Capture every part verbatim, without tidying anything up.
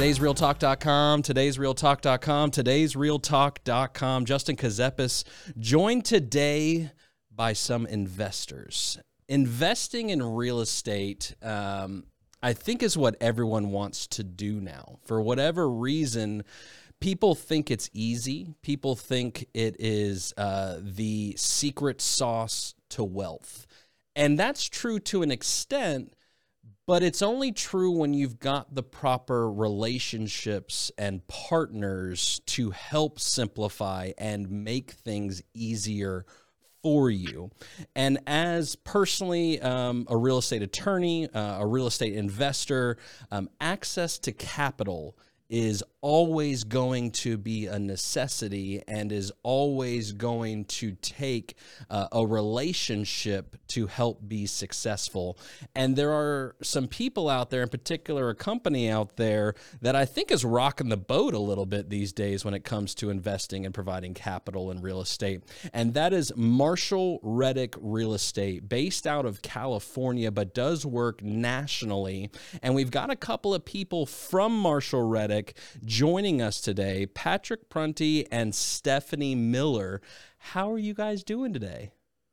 Today's Real Talk dot com, Today's Real Talk dot com, Today's Real Talk dot com. Justin Kazepis, joined today by some investors. Investing in real estate, um, I think, is what everyone wants to do now. For whatever reason, people think it's easy. People think it is uh, the secret sauce to wealth. And that's true to an extent, but it's only true when you've got the proper relationships and partners to help simplify and make things easier for you. And as personally um, a real estate attorney, uh, a real estate investor, um, access to capital is always going to be a necessity and is always going to take uh, a relationship to help be successful. And there are some people out there, in particular a company out there, that I think is rocking the boat a little bit these days when it comes to investing and providing capital in real estate. And that is Marshall Reddick Real Estate, based out of California, but does work nationally. And we've got a couple of people from Marshall Reddick joining us today, Patrick Prunty and Stephanie Miller. How are you guys doing today?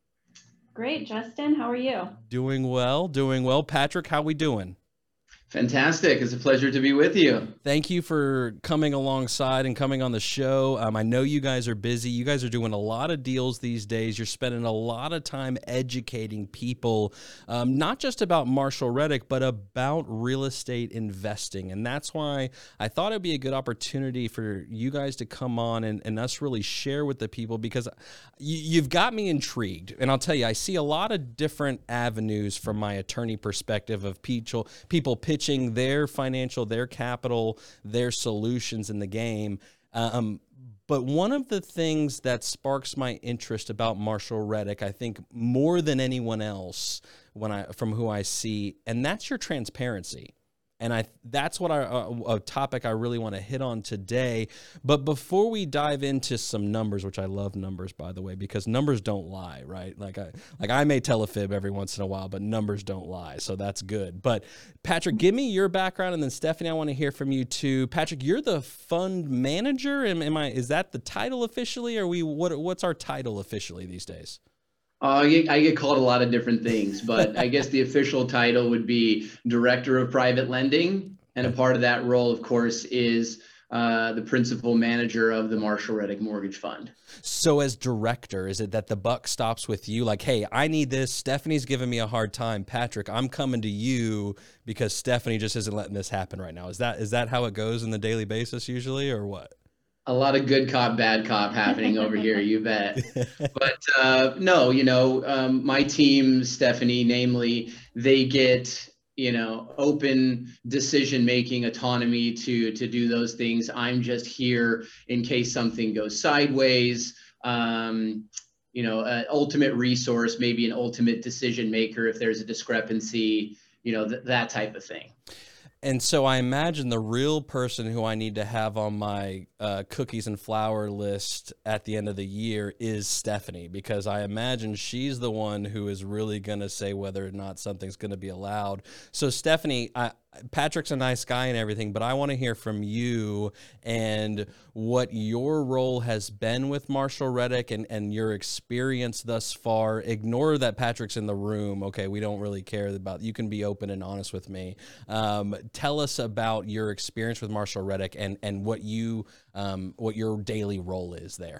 Great, Justin. How are you? Doing well, doing well. Patrick, how we doing? Fantastic. It's a pleasure to be with you. Thank you for coming alongside and coming on the show. Um, I know you guys are busy. You guys are doing a lot of deals these days. You're spending a lot of time educating people, um, not just about Marshall Reddick, but about real estate investing. And that's why I thought it'd be a good opportunity for you guys to come on and, and us really share with the people, because you, you've got me intrigued. And I'll tell you, I see a lot of different avenues from my attorney perspective of people, people pitching their financial, their capital, their solutions in the game. Um, but one of the things that sparks my interest about Marshall Reddick, I think more than anyone else, when I from who I see, and that's your transparency. And I that's what I, uh, a topic I really want to hit on today. But before we dive into some numbers, which I love numbers, by the way, because numbers don't lie, right? Like I like I may tell a fib every once in a while, but numbers don't lie, so that's good. But Patrick, give me your background, and then Stephanie, I want to hear from you too. Patrick, you're the fund manager. Am, am I? Is that the title officially? Or are we? What what's our title officially these days? Uh, I get, I get called a lot of different things, but I guess the official title would be Director of Private Lending. And a part of that role, of course, is uh, the principal manager of the Marshall Reddick Mortgage Fund. So as director, is it that the buck stops with you? Like, hey, I need this. Stephanie's giving me a hard time. Patrick, I'm coming to you because Stephanie just isn't letting this happen right now. Is that is that how it goes on the daily basis usually, or what? A lot of good cop, bad cop happening over here, you bet. But uh, no, you know, um, my team, Stephanie, namely, they get, you know, open decision-making autonomy to, to do those things. I'm just here in case something goes sideways, um, you know, an ultimate resource, maybe an ultimate decision maker if there's a discrepancy, you know, th- that type of thing. And so I imagine the real person who I need to have on my uh, cookies and flour list at the end of the year is Stephanie, because I imagine she's the one who is really going to say whether or not something's going to be allowed. So Stephanie, I, Patrick's a nice guy and everything, but I want to hear from you and what your role has been with Marshall Reddick and, and your experience thus far. Ignore that Patrick's in the room. Okay, we don't really care about, you can be open and honest with me. Um, tell us about your experience with Marshall Reddick and, and what you um, what your daily role is there.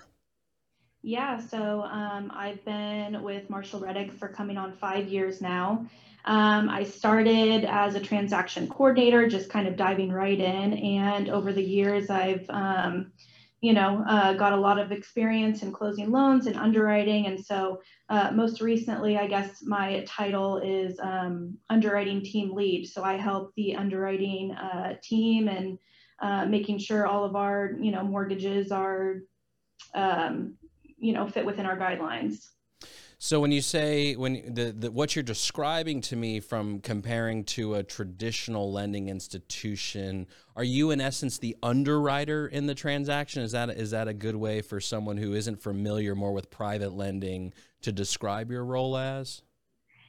Yeah, so um, I've been with Marshall Reddick for coming on five years now. Um, I started as a transaction coordinator, just kind of diving right in. And over the years, I've, um, you know, uh, got a lot of experience in closing loans and underwriting. And so uh, most recently, I guess my title is um, underwriting team lead. So I help the underwriting uh, team and uh, making sure all of our, you know, mortgages are, um, you know, fit within our guidelines. So when you say, when the, the what you're describing to me from comparing to a traditional lending institution, are you in essence the underwriter in the transaction? Is that is that a good way for someone who isn't familiar more with private lending to describe your role as?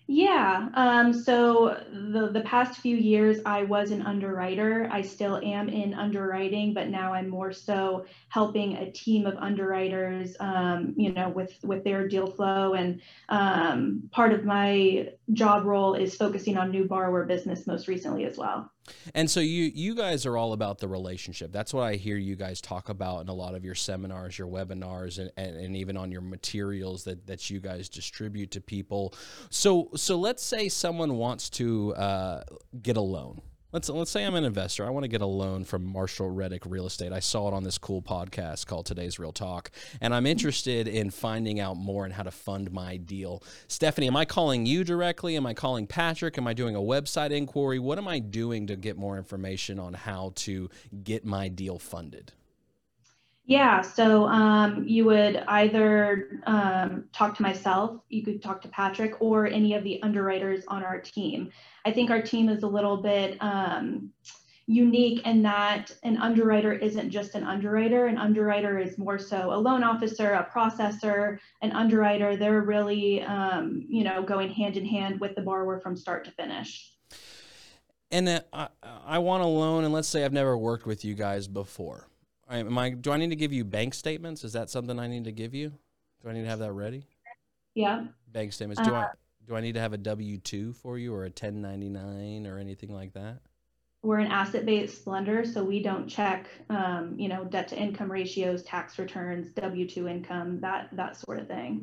Yeah, um, so the, the past few years I was an underwriter. I still am in underwriting, but now I'm more so helping a team of underwriters, um, you know, with, with their deal flow. And um, part of my job role is focusing on new borrower business most recently as well. And so you you guys are all about the relationship. That's what I hear you guys talk about in a lot of your seminars, your webinars, and, and, and even on your materials that, that you guys distribute to people. So so let's say someone wants to uh, get a loan. Let's let's say I'm an investor. I want to get a loan from Marshall Reddick Real Estate. I saw it on this cool podcast called Today's Real Talk, and I'm interested in finding out more on how to fund my deal. Stephanie, am I calling you directly? Am I calling Patrick? Am I doing a website inquiry? What am I doing to get more information on how to get my deal funded? Yeah, so um, you would either um, talk to myself, you could talk to Patrick, or any of the underwriters on our team. I think our team is a little bit um, unique in that an underwriter isn't just an underwriter. An underwriter is more so a loan officer, a processor, an underwriter. They're really, um, you know, going hand in hand with the borrower from start to finish. And uh, I, I want a loan, and let's say I've never worked with you guys before. Am I, do I need to give you bank statements? Is that something I need to give you? Do I need to have that ready? Yeah. Bank statements. Do uh, I do I need to have a W two for you or a ten ninety-nine or anything like that? We're an asset-based lender, so we don't check, um, you know, debt to income ratios, tax returns, W two income, that that sort of thing.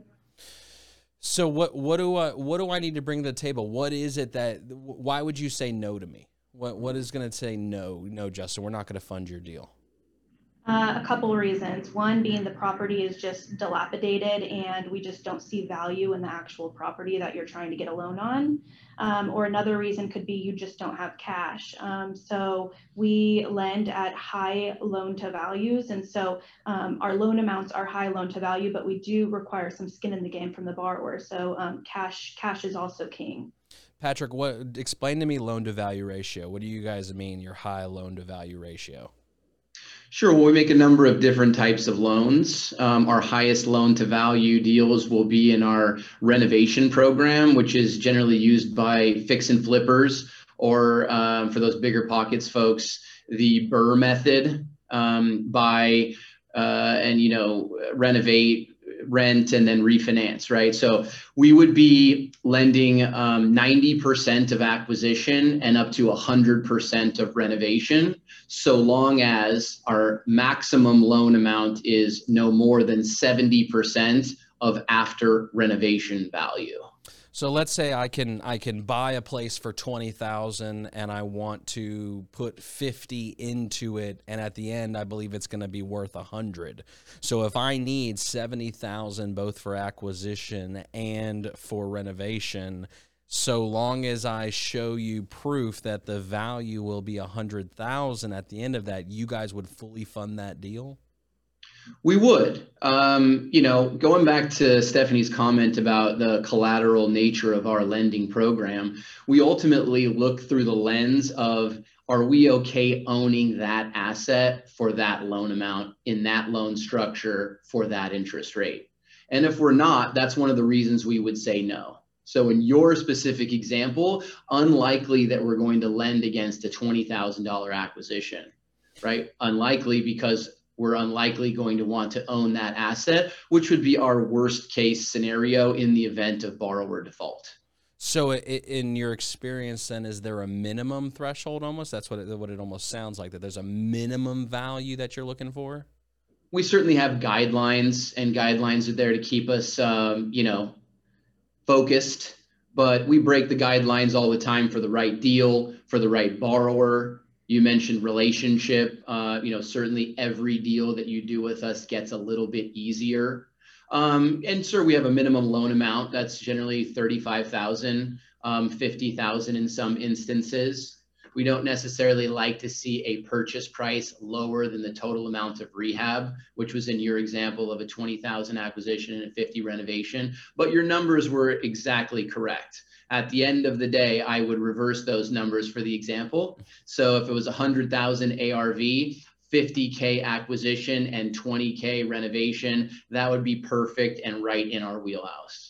So what what do I what do I need to bring to the table? What is it that? Why would you say no to me? What what is going to say no? No, Justin, we're not going to fund your deal. Uh, a couple of reasons. One being the property is just dilapidated and we just don't see value in the actual property that you're trying to get a loan on. Um, or another reason could be you just don't have cash. Um, so we lend at high loan to values. And so um, our loan amounts are high loan to value, but we do require some skin in the game from the borrower. So um, cash, cash is also king. Patrick, what explain to me loan to value ratio. What do you guys mean your high loan to value ratio? Sure. Well, we make a number of different types of loans. Um, our highest loan to value deals will be in our renovation program, which is generally used by fix and flippers, or um, for those bigger pockets folks, the BRRRR method, um, buy uh, and, you know, renovate, rent, and then refinance, right? So we would be lending um, ninety percent of acquisition and up to one hundred percent of renovation, so long as our maximum loan amount is no more than seventy percent of after renovation value. So let's say I can I can buy a place for twenty thousand and I want to put fifty into it, and at the end I believe it's going to be worth one hundred. So if I need seventy thousand both for acquisition and for renovation, so long as I show you proof that the value will be one hundred thousand at the end of that, you guys would fully fund that deal? We would. Um, you know, going back to Stephanie's comment about the collateral nature of our lending program, we ultimately look through the lens of, are we okay owning that asset for that loan amount in that loan structure for that interest rate? And if we're not, that's one of the reasons we would say no. So in your specific example, unlikely that we're going to lend against a twenty thousand dollars acquisition, right? Unlikely, because we're unlikely going to want to own that asset, which would be our worst case scenario in the event of borrower default. So in your experience then, is there a minimum threshold almost? That's what it, what it almost sounds like, that there's a minimum value that you're looking for? We certainly have guidelines, and guidelines are there to keep us, um, you know, focused, but we break the guidelines all the time for the right deal, for the right borrower. You mentioned relationship. Uh, you know, certainly every deal that you do with us gets a little bit easier. Um, and sir, we have a minimum loan amount that's generally thirty-five thousand, um, fifty thousand in some instances. We don't necessarily like to see a purchase price lower than the total amount of rehab, which was in your example of a twenty thousand acquisition and a fifty renovation. But your numbers were exactly correct. At the end of the day, I would reverse those numbers for the example. So if it was one hundred thousand A R V, fifty K acquisition and twenty K renovation, that would be perfect and right in our wheelhouse.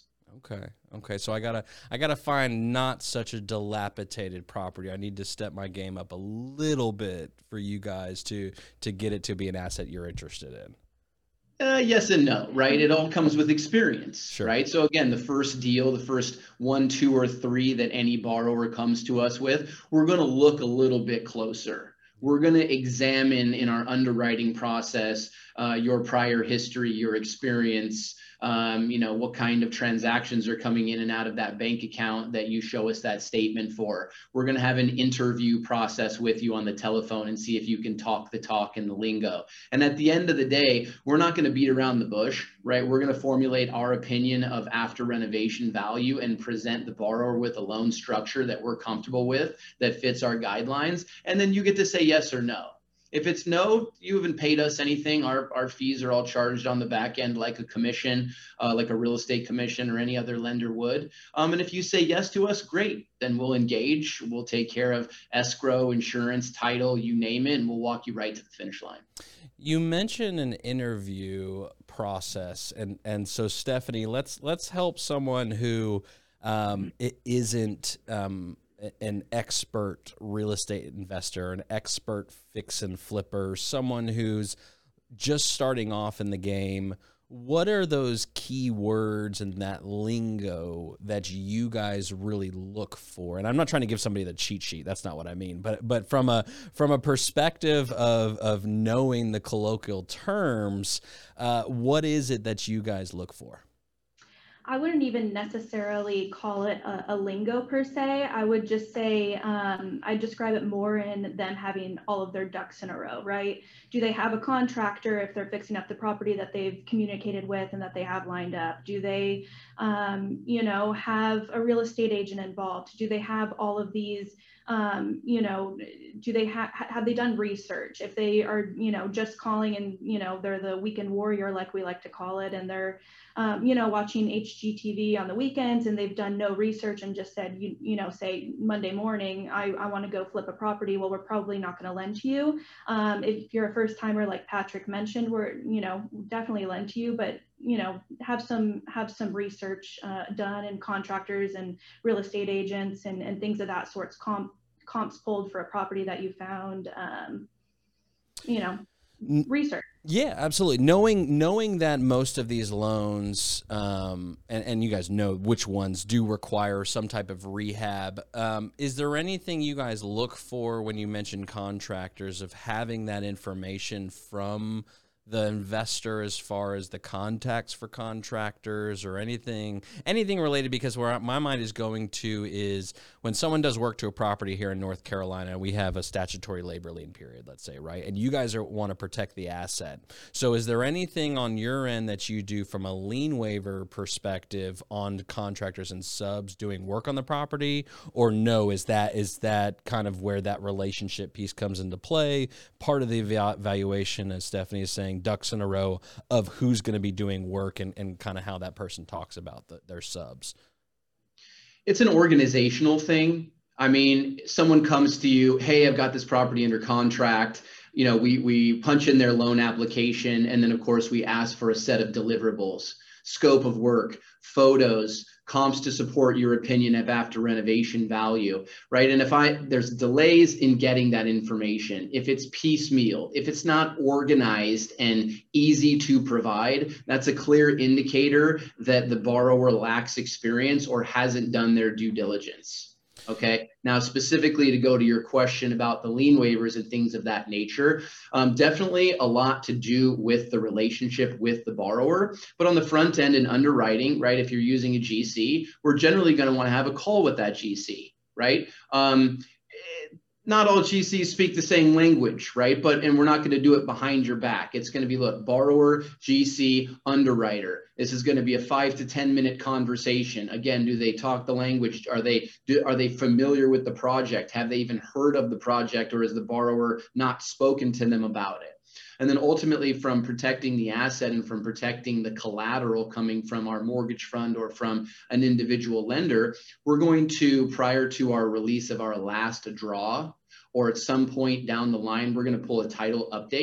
Okay. Okay. So I gotta I gotta find not such a dilapidated property. I need to step my game up a little bit for you guys to to get it to be an asset you're interested in. Uh, yes and no, right? It all comes with experience, Sure. right? So again, the first deal, the first one, two, or three that any borrower comes to us with, we're going to look a little bit closer. We're going to examine in our underwriting process uh, your prior history, your experience, um, you know, what kind of transactions are coming in and out of that bank account that you show us that statement for. We're going to have an interview process with you on the telephone and see if you can talk the talk and the lingo. And at the end of the day, we're not going to beat around the bush, right? We're going to formulate our opinion of after renovation value and present the borrower with a loan structure that we're comfortable with, that fits our guidelines. And then you get to say yes or no. If it's no, you haven't paid us anything. Our, our fees are all charged on the back end like a commission, uh, like a real estate commission or any other lender would. Um, and if you say yes to us, great. Then we'll engage. We'll take care of escrow, insurance, title, you name it, and we'll walk you right to the finish line. You mentioned an interview process, and and so Stephanie, let's let's help someone who um, it isn't um, an expert real estate investor, an expert fix and flipper, someone who's just starting off in the game. What are those key words and that lingo that you guys really look for? And I'm not trying to give somebody the cheat sheet. That's not what I mean. But but from a from a perspective of of knowing the colloquial terms, uh, what is it that you guys look for? I wouldn't even necessarily call it a, a lingo per se. I would just say, um, I describe it more in them having all of their ducks in a row, right? Do they have a contractor if they're fixing up the property that they've communicated with and that they have lined up? Do they, um, you know, have a real estate agent involved? Do they have all of these, um, you know, do they have, have they done research? If they are, you know, just calling and, you know, they're the weekend warrior, like we like to call it, and they're, Um, you know, watching H G T V on the weekends and they've done no research and just said, you, you know, say Monday morning, I, I want to go flip a property. Well, we're probably not going to lend to you. Um, if you're a first timer, like Patrick mentioned, we're, you know, definitely lend to you, but, you know, have some, have some research uh, done, and contractors and real estate agents and, and things of that sorts, comp, comps pulled for a property that you found, um, you know, research. Yeah, absolutely. Knowing knowing that most of these loans, um, and, and you guys know which ones do require some type of rehab. Um, is there anything you guys look for when you mention contractors of having that information from the investor as far as the contacts for contractors or anything anything related? Because where my mind is going to is when someone does work to a property here in North Carolina, we have a statutory labor lien period, let's say, right? And you guys are, want to protect the asset. So is there anything on your end that you do from a lien waiver perspective on contractors and subs doing work on the property? Or no, is that is that kind of where that relationship piece comes into play? Part of the evaluation, as Stephanie is saying, ducks in a row of who's going to be doing work and, and kind of how that person talks about the, their subs. It's an organizational thing. I mean, someone comes to you, hey, I've got this property under contract. You know, we, we punch in their loan application. And then of course we ask for a set of deliverables, scope of work, photos, comps to support your opinion of after renovation value, right? And if I, there's delays in getting that information, if it's piecemeal, if it's not organized and easy to provide, that's a clear indicator that the borrower lacks experience or hasn't done their due diligence. Okay. Now, specifically to go to your question about the lien waivers and things of that nature, um, definitely a lot to do with the relationship with the borrower. But on the front end in underwriting, right, if you're using a G C, we're generally going to want to have a call with that G C, right? Um, Not all G Cs speak the same language, right? But, and we're not going to do it behind your back. It's going to be, look, borrower, G C, underwriter. This is going to be a five to ten minute conversation. Again, do they talk the language? Are they, do, are they familiar with the project? Have they even heard of the project, or is the borrower not spoken to them about it? And then ultimately, from protecting the asset and from protecting the collateral coming from our mortgage fund or from an individual lender, we're going to, prior to our release of our last draw, or at some point down the line, we're going to pull a title update.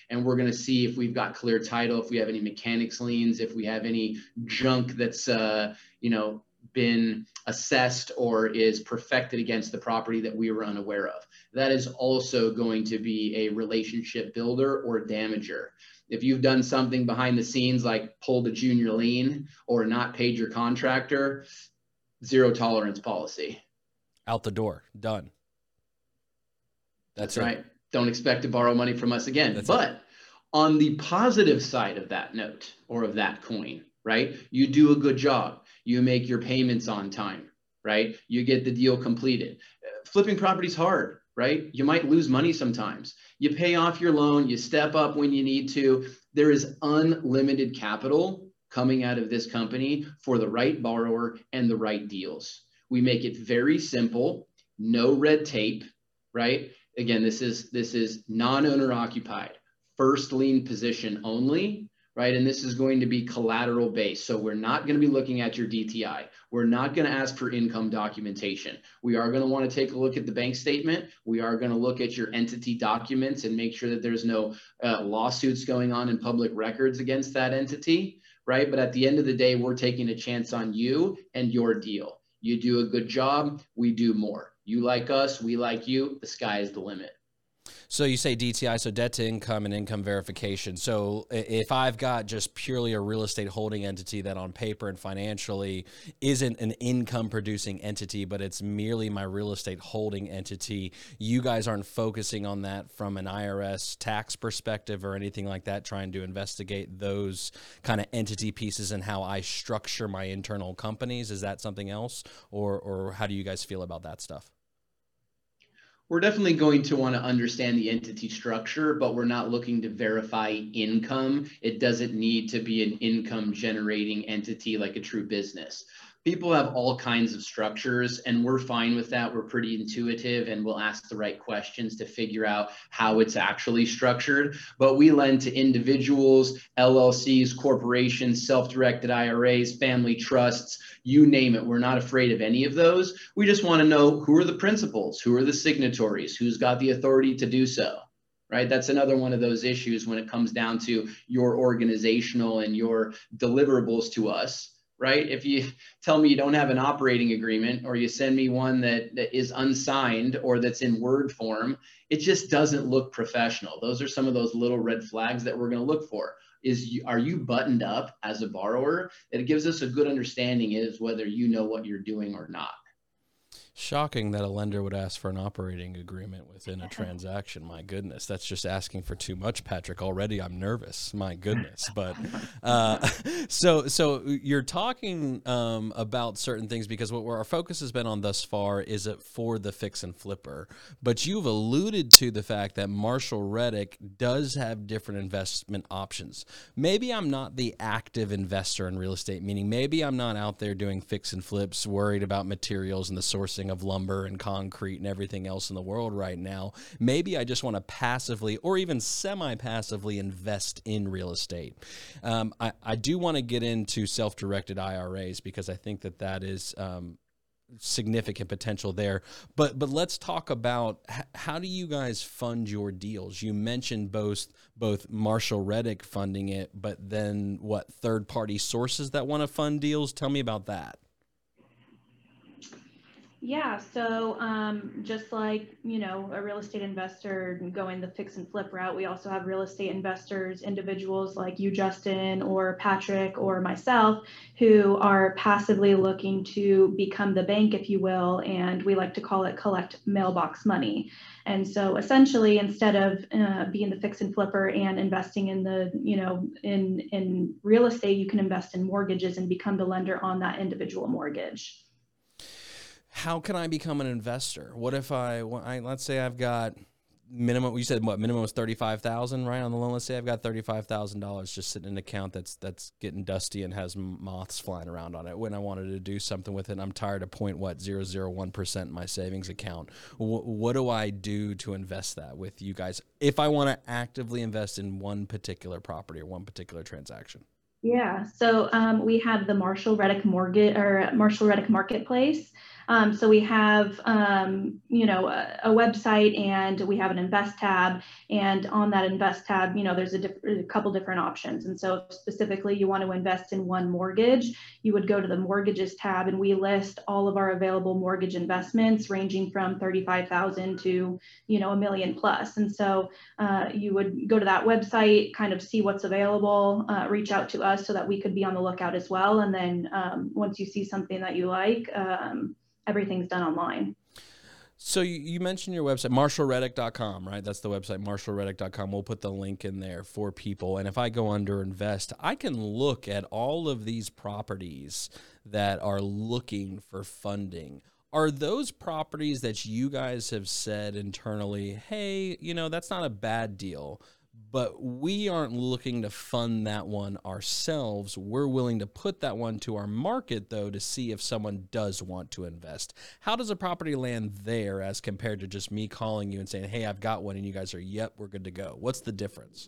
and we're going to see if we've got clear title, if we have any mechanics liens, if we have any junk that's, uh, you know, been assessed or is perfected against the property that we were unaware of. That is also going to be a relationship builder or damager. If you've done something behind the scenes, like pulled a junior lien or not paid your contractor, zero tolerance policy. Out the door, done. That's, That's right. Don't expect to borrow money from us again. That's but it. On the positive side of that note or of that coin, right? You do a good job. You make your payments on time, right? You get the deal completed. Flipping property's hard, right? You might lose money sometimes. You pay off your loan, you step up when you need to. There is unlimited capital coming out of this company for the right borrower and the right deals. We make it very simple, no red tape, right? Again, this is this is non-owner occupied, first lien position only, right? And this is going to be collateral based. So we're not going to be looking at your D T I. We're not going to ask for income documentation. We are going to want to take a look at the bank statement. We are going to look at your entity documents and make sure that there's no uh, lawsuits going on in public records against that entity, right? But at the end of the day, we're taking a chance on you and your deal. You do a good job, we do more. You like us, we like you, the sky is the limit. So you say D T I, so debt to income and income verification. So if I've got just purely a real estate holding entity that on paper and financially isn't an income producing entity, but it's merely my real estate holding entity, you guys aren't focusing on that from an I R S tax perspective or anything like that, trying to investigate those kind of entity pieces and how I structure my internal companies. Is that something else? Or, or how do you guys feel about that stuff? We're definitely going to want to understand the entity structure, but we're not looking to verify income. It doesn't need to be an income generating entity like a true business. People have all kinds of structures, and we're fine with that. We're pretty intuitive, and we'll ask the right questions to figure out how it's actually structured. But we lend to individuals, L L Cs, corporations, self-directed I R As, family trusts, you name it. We're not afraid of any of those. We just want to know who are the principals, who are the signatories, who's got the authority to do so. Right? That's another one of those issues when it comes down to your organizational and your deliverables to us. Right? If you tell me you don't have an operating agreement, or you send me one that, that is unsigned or that's in Word form, it just doesn't look professional. Those are some of those little red flags that we're going to look for. Is you, are you buttoned up as a borrower? It gives us a good understanding is whether you know what you're doing or not. Shocking that a lender would ask for an operating agreement within a transaction. My goodness, that's just asking for too much, Patrick. Already I'm nervous. My goodness. But uh, so so you're talking um, about certain things because what our focus has been on thus far is it for the fix and flipper. But you've alluded to the fact that Marshall Reddick does have different investment options. Maybe I'm not the active investor in real estate, meaning maybe I'm not out there doing fix and flips, worried about materials and the sourcing of lumber and concrete and everything else in the world right now. Maybe I just want to passively or even semi-passively invest in real estate. Um, I, I do want to get into self-directed I R As because I think that that is um, significant potential there. But but let's talk about h- how do you guys fund your deals? You mentioned both both Marshall Reddick funding it, but then what, third-party sources that want to fund deals? Tell me about that. Yeah, so um, just like, you know, a real estate investor going the fix and flip route, we also have real estate investors, individuals like you, Justin, or Patrick, or myself, who are passively looking to become the bank, if you will, and we like to call it collect mailbox money. And so essentially, instead of uh, being the fix and flipper and investing in the, you know, in, in real estate, you can invest in mortgages and become the lender on that individual mortgage. How can I become an investor? What if I, I let's say I've got minimum, you said what, minimum was thirty-five thousand, right, on the loan? Let's say I've got thirty-five thousand dollars just sitting in an account that's that's getting dusty and has moths flying around on it. When I wanted to do something with it, and I'm tired of point, what, zero zero one percent in my savings account. W- what do I do to invest that with you guys if I want to actively invest in one particular property or one particular transaction? Yeah, so um, we have the Marshall Reddick Mortgage or Marshall Reddick Marketplace. Um, so we have, um, you know, a, a website, and we have an invest tab. And on that invest tab, you know, there's a, diff- a couple different options. And so if specifically you want to invest in one mortgage, you would go to the mortgages tab, and we list all of our available mortgage investments ranging from thirty-five thousand to, you know, a million plus. And so uh, you would go to that website, kind of see what's available, uh, reach out to us so that we could be on the lookout as well. And then um, once you see something that you like, um, everything's done online. So you, you mentioned your website, marshall reddick dot com, right? That's the website, marshall reddick dot com. We'll put the link in there for people. And if I go under invest, I can look at all of these properties that are looking for funding. Are those properties that you guys have said internally, hey, you know, that's not a bad deal, but we aren't looking to fund that one ourselves. We're willing to put that one to our market, though, to see if someone does want to invest. How does a property land there as compared to just me calling you and saying, hey, I've got one, and you guys are, yep, we're good to go? What's the difference?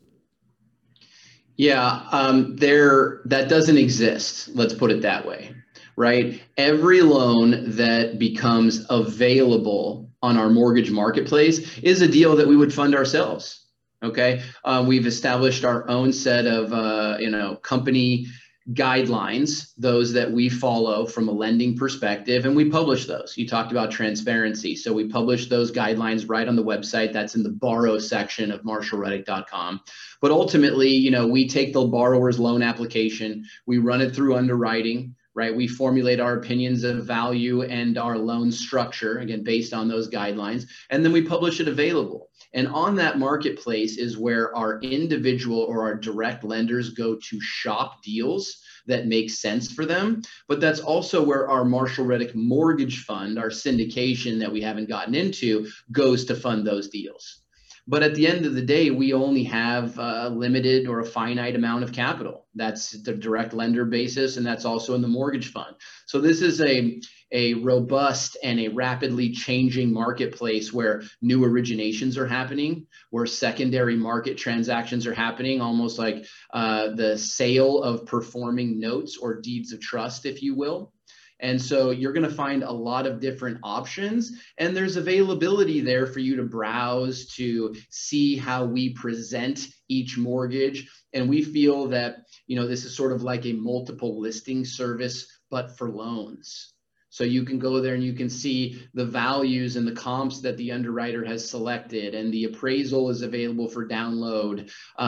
Yeah, um, there that doesn't exist. Let's put it that way, right? Every loan that becomes available on our mortgage marketplace is a deal that we would fund ourselves. Okay, uh, we've established our own set of uh, you know company guidelines, those that we follow from a lending perspective, and we publish those. You talked about transparency, so we publish those guidelines right on the website. That's in the borrow section of marshall reddick dot com. But ultimately, you know, we take the borrower's loan application, we run it through underwriting. Right, we formulate our opinions of value and our loan structure, again, based on those guidelines, and then we publish it available. And on that marketplace is where our individual or our direct lenders go to shop deals that make sense for them. But that's also where our Marshall Reddick Mortgage Fund, our syndication that we haven't gotten into, goes to fund those deals. But at the end of the day, we only have a limited or a finite amount of capital. That's the direct lender basis, and that's also in the mortgage fund. So this is a, a robust and a rapidly changing marketplace where new originations are happening, where secondary market transactions are happening, almost like uh, the sale of performing notes or deeds of trust, if you will. And so you're going to find a lot of different options, and there's availability there for you to browse, to see how we present each mortgage. And we feel that, you know, this is sort of like a multiple listing service, but for loans. So you can go there and you can see the values and the comps that the underwriter has selected, and the appraisal is available for download.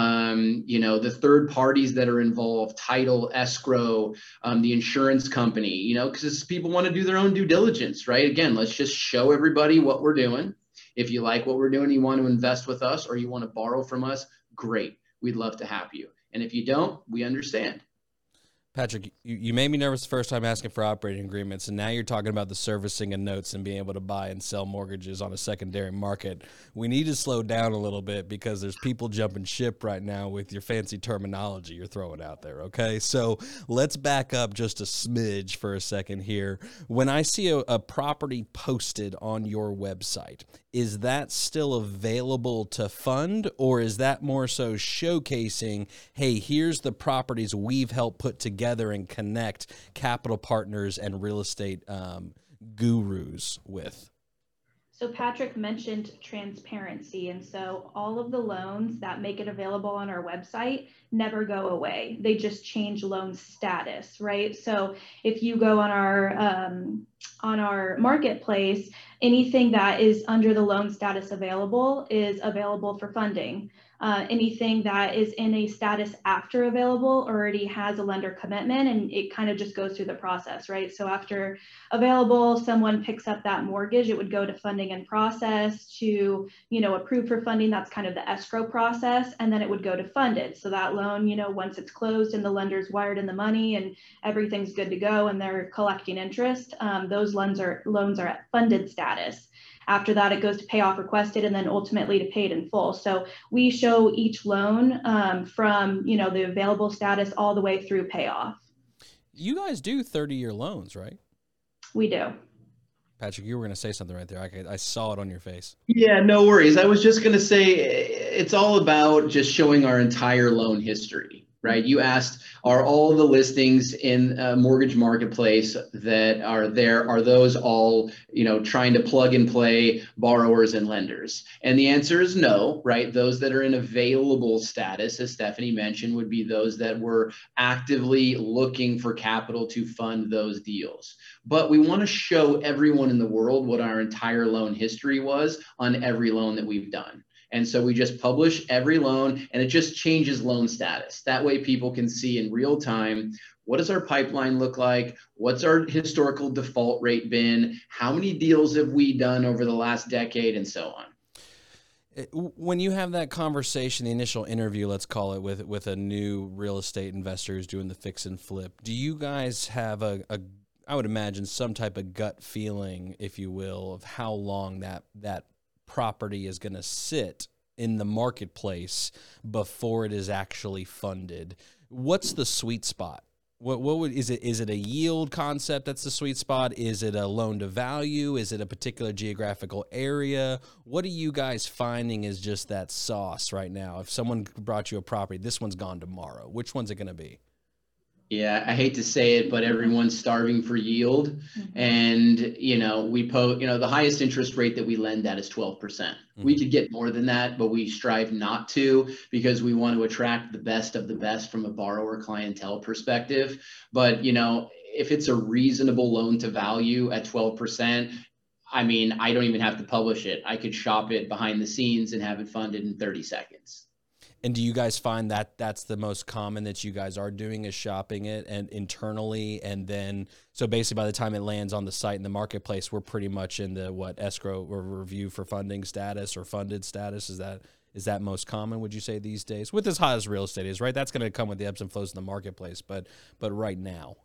Um, you know, the third parties that are involved, title, escrow, um, the insurance company, you know, because people want to do their own due diligence, right? Again, let's just show everybody what we're doing. If you like what we're doing, you want to invest with us or you want to borrow from us, great. We'd love to have you. And if you don't, we understand. Patrick, you, you made me nervous the first time asking for operating agreements, and now you're talking about the servicing of notes and being able to buy and sell mortgages on a secondary market. We need to slow down a little bit because there's people jumping ship right now with your fancy terminology you're throwing out there, okay? So let's back up just a smidge for a second here. When I see a, a property posted on your website, is that still available to fund, or is that more so showcasing, hey, here's the properties we've helped put together and connect capital partners and real estate um, gurus with? So Patrick mentioned transparency. And so all of the loans that make it available on our website never go away. They just change loan status, right? So if you go on our um, on our marketplace, anything that is under the loan status available is available for funding. Uh, anything that is in a status after available already has a lender commitment, and it kind of just goes through the process, right? So after available, someone picks up that mortgage, it would go to funding and process to, you know, approved for funding. That's kind of the escrow process. And then it would go to funded. So that loan, you know, once it's closed and the lender's wired in the money and everything's good to go and they're collecting interest, um, those loans are, loans are at funded status. After that, it goes to payoff requested and then ultimately to paid in full. So we show each loan um, from, you know, the available status all the way through payoff. You guys do thirty-year loans, right? We do. Patrick, you were going to say something right there. I, I saw it on your face. Yeah, no worries. I was just going to say it's all about just showing our entire loan history, right? You asked, are all the listings in a mortgage marketplace that are there, are those all, you know, trying to plug and play borrowers and lenders? And the answer is no, right? Those that are in available status, as Stephanie mentioned, would be those that were actively looking for capital to fund those deals. But we want to show everyone in the world what our entire loan history was on every loan that we've done. And so we just publish every loan, and it just changes loan status. That way people can see in real time, what does our pipeline look like? What's our historical default rate been? How many deals have we done over the last decade, and so on? When you have that conversation, the initial interview, let's call it, with, with a new real estate investor who's doing the fix and flip, do you guys have a, a I would imagine some type of gut feeling, if you will, of how long that that property is going to sit in the marketplace before it is actually funded? What's the sweet spot? What what would is it? Is it a yield concept that's the sweet spot? Is it a loan to value? Is it a particular geographical area? What are you guys finding is just that sauce right now? If someone brought you a property, this one's gone tomorrow, which one's it going to be? Yeah, I hate to say it, but everyone's starving for yield. Mm-hmm. And, you know, we po, you know, the highest interest rate that we lend at is twelve percent. Mm-hmm. We could get more than that, but we strive not to, because we want to attract the best of the best from a borrower clientele perspective. But, you know, if it's a reasonable loan to value at twelve percent, I mean, I don't even have to publish it. I could shop it behind the scenes and have it funded in thirty seconds. And do you guys find that that's the most common that you guys are doing, is shopping it and internally, and then so basically by the time it lands on the site in the marketplace, we're pretty much in the what escrow or review for funding status or funded status? Is that is that most common, would you say, these days, with as hot as real estate is, right? That's going to come with the ebbs and flows in the marketplace, but but right now.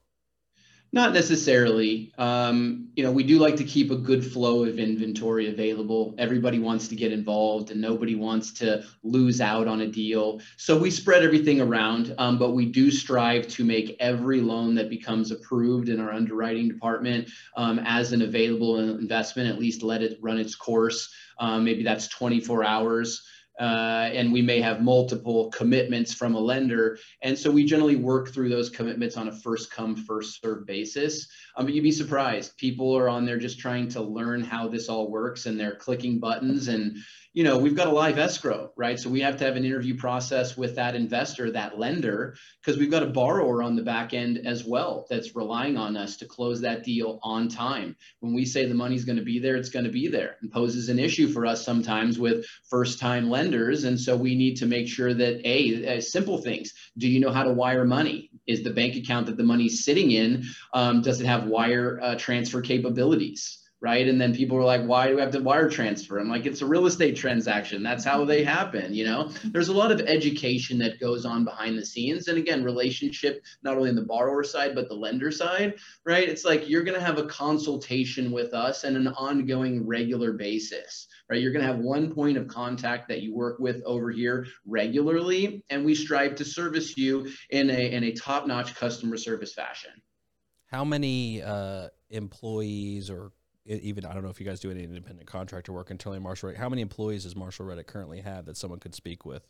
Not necessarily. Um, you know, we do like to keep a good flow of inventory available. Everybody wants to get involved and nobody wants to lose out on a deal. So we spread everything around, um, but we do strive to make every loan that becomes approved in our underwriting department um, as an available investment, at least let it run its course. Um, maybe that's twenty-four hours. Uh, and we may have multiple commitments from a lender. And so we generally work through those commitments on a first come, first served basis. Um, but you'd be surprised. People are on there just trying to learn how this all works, and they're clicking buttons. And, you know, we've got a live escrow, right? So we have to have an interview process with that investor, that lender, because we've got a borrower on the back end as well that's relying on us to close that deal on time. When we say the money's going to be there, it's going to be there. It poses an issue for us sometimes with first time lenders. And so we need to make sure that, A, uh, simple things. Do you know how to wire money? Is the bank account that the money's sitting in, um, does it have wire uh, transfer capabilities? Right. And then people are like, why do we have to wire transfer? I'm like, it's a real estate transaction. That's how they happen. You know, there's a lot of education that goes on behind the scenes. And again, relationship, not only on the borrower side, but the lender side, right? It's like, you're going to have a consultation with us on an ongoing regular basis, right? You're going to have one point of contact that you work with over here regularly. And we strive to service you in a, in a top-notch customer service fashion. How many uh, employees, or even, I don't know if you guys do any independent contractor work internally at Marshall Reddick, how many employees does Marshall Reddick currently have that someone could speak with?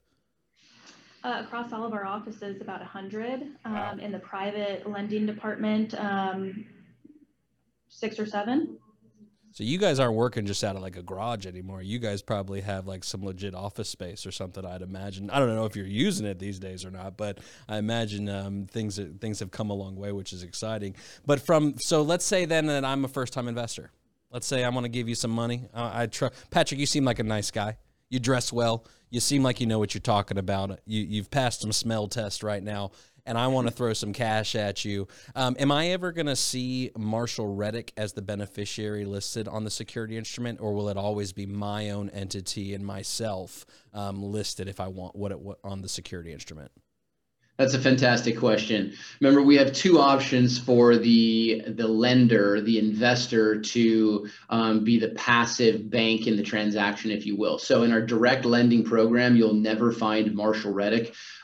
Uh, across all of our offices, about one hundred. Wow. Um, in the private lending department, um, six or seven. So you guys aren't working just out of like a garage anymore. You guys probably have like some legit office space or something, I'd imagine. I don't know if you're using it these days or not, but I imagine um, things things have come a long way, which is exciting. But from, so let's say then that I'm a first-time investor. Let's say I want to give you some money. Uh, I try, Patrick, you seem like a nice guy. You dress well. You seem like you know what you're talking about. You, you've passed some smell tests right now, and I want to throw some cash at you. Um, am I ever going to see Marshall Reddick as the beneficiary listed on the security instrument, or will it always be my own entity and myself um, listed if I want what it what, on the security instrument? That's a fantastic question. Remember, we have two options for the, the lender, the investor, to um, be the passive bank in the transaction, if you will. So in our direct lending program, you'll never find Marshall Reddick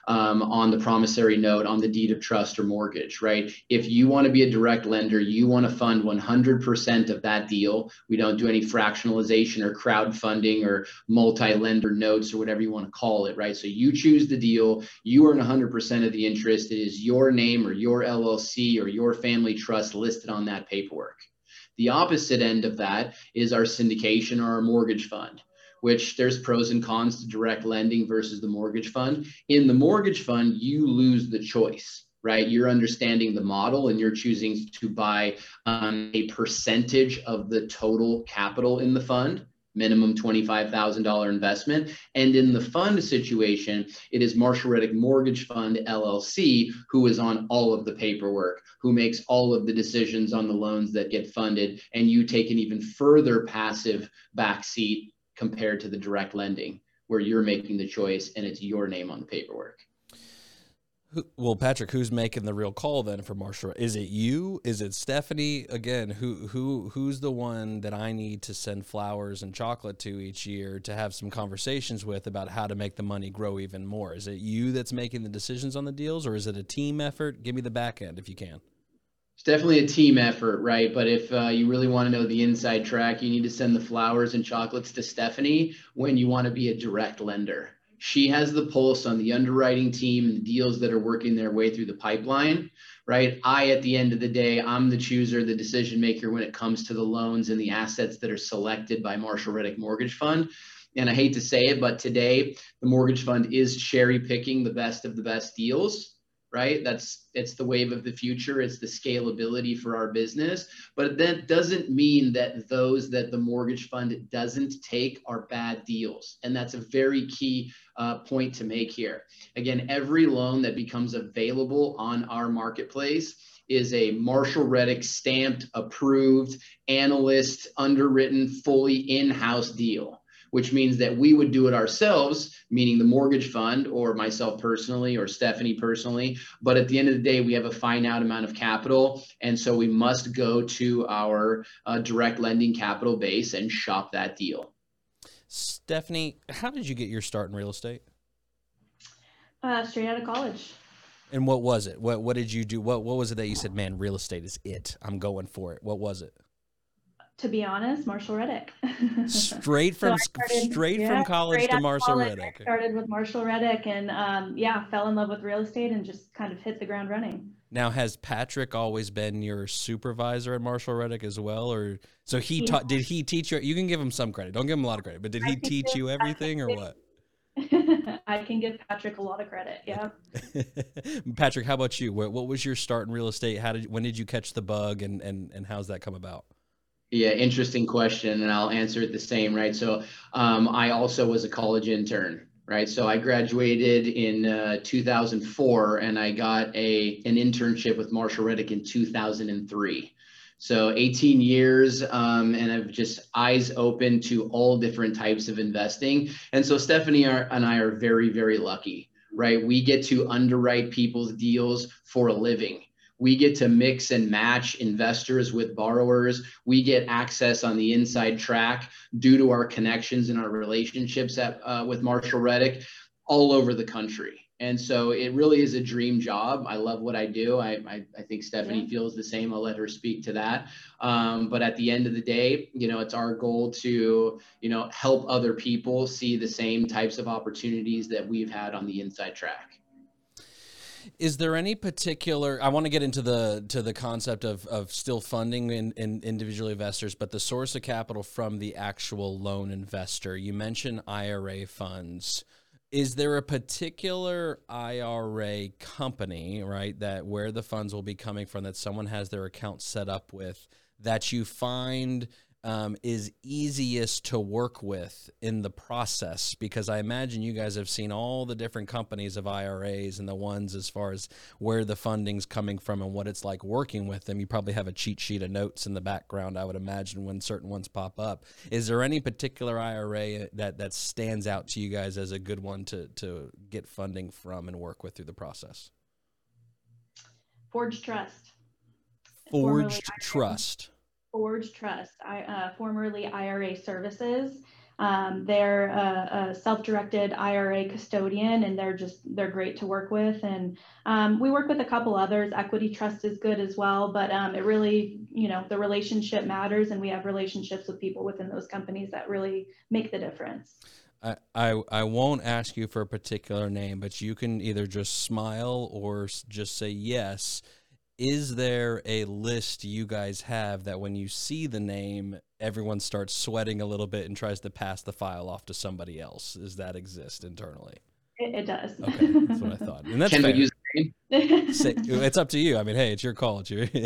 um, on the promissory note, on the deed of trust or mortgage, right? If you want to be a direct lender, you want to fund one hundred percent of that deal. We don't do any fractionalization or crowdfunding or multi-lender notes or whatever you want to call it, right? So you choose the deal, you earn one hundred percent of the interest. It is your name or your L L C or your family trust listed on that paperwork. The opposite end of that is our syndication or our mortgage fund, which there's pros and cons to direct lending versus the mortgage fund. In the mortgage fund, you lose the choice, right? You're understanding the model and you're choosing to buy um, a percentage of the total capital in the fund, minimum twenty-five thousand dollars investment. And in the fund situation, it is Marshall Reddick Mortgage Fund, L L C, who is on all of the paperwork, who makes all of the decisions on the loans that get funded. And you take an even further passive backseat compared to the direct lending, where you're making the choice and it's your name on the paperwork. Well, Patrick, who's making the real call then for Marshall? Is it you? Is it Stephanie? Again, who who who's the one that I need to send flowers and chocolate to each year to have some conversations with about how to make the money grow even more? Is it you that's making the decisions on the deals, or is it a team effort? Give me the back end if you can. It's definitely a team effort, right? But if uh, you really want to know the inside track, you need to send the flowers and chocolates to Stephanie when you want to be a direct lender. She has the pulse on the underwriting team and the deals that are working their way through the pipeline, right? I, at the end of the day, I'm the chooser, the decision maker when it comes to the loans and the assets that are selected by Marshall Reddick Mortgage Fund. And I hate to say it, but today the mortgage fund is cherry picking the best of the best deals. Right? That's, it's the wave of the future. It's the scalability for our business, but that doesn't mean that those that the mortgage fund doesn't take are bad deals. And that's a very key uh, point to make here. Again, every loan that becomes available on our marketplace is a Marshall Reddick stamped, approved, analyst, underwritten, fully in-house deal, which means that we would do it ourselves, meaning the mortgage fund or myself personally or Stephanie personally. But at the end of the day, we have a finite amount of capital. And so we must go to our uh, direct lending capital base and shop that deal. Stephanie, how did you get your start in real estate? Uh, straight out of college. And what was it? What what did you do? What what was it that you said, man, real estate is it. I'm going for it. What was it? To be honest, Marshall Reddick. Straight from so started, straight yeah, from college to Marshall college, Reddick. I started with Marshall Reddick and um, yeah, fell in love with real estate and just kind of hit the ground running. Now, has Patrick always been your supervisor at Marshall Reddick as well, or so he yeah. taught? Did he teach you? You can give him some credit. Don't give him a lot of credit, but did he teach you everything, or what? I can give Patrick a lot of credit. Yeah. Patrick, how about you? What, what was your start in real estate? How did when did you catch the bug, and and and how's that come about? Yeah, interesting question, and I'll answer it the same, right? So um, I also was a college intern, right? So I graduated in uh, two thousand four, and I got a an internship with Marshall Reddick in two thousand three. So eighteen years, um, and I've just eyes open to all different types of investing. And so Stephanie are, and I are very, very lucky, right? We get to underwrite people's deals for a living. We get to mix and match investors with borrowers. We get access on the inside track due to our connections and our relationships at, uh, with Marshall Reddick all over the country. And so it really is a dream job. I love what I do. I, I, I think Stephanie yeah. feels the same. I'll let her speak to that. Um, but at the end of the day, you know, it's our goal to, you know, help other people see the same types of opportunities that we've had on the inside track. Is there any particular, I want to get into the to the concept of, of still funding in, in individual investors, but the source of capital from the actual loan investor. You mentioned I R A funds. Is there a particular I R A company, right, that where the funds will be coming from, that someone has their account set up with, that you find um, is easiest to work with in the process? Because I imagine you guys have seen all the different companies of I R As and the ones as far as where the funding's coming from and what it's like working with them. You probably have a cheat sheet of notes in the background, I would imagine, when certain ones pop up. Is there any particular I R A that, that stands out to you guys as a good one to, to get funding from and work with through the process? Forge Trust. Forged Trust. Forge Trust, I, uh, formerly I R A Services. Um, they're a, a self-directed I R A custodian, and they're just, they're great to work with. And um, we work with a couple others. Equity Trust is good as well, but um, it really, you know, the relationship matters, and we have relationships with people within those companies that really make the difference. I, I, I won't ask you for a particular name, but you can either just smile or just say yes. Is there a list you guys have that when you see the name, everyone starts sweating a little bit and tries to pass the file off to somebody else? Does that exist internally? It, it does. Okay, that's what I thought. And that's Can fair. we use the name? Say, it's up to you. I mean, hey, it's your call. It's your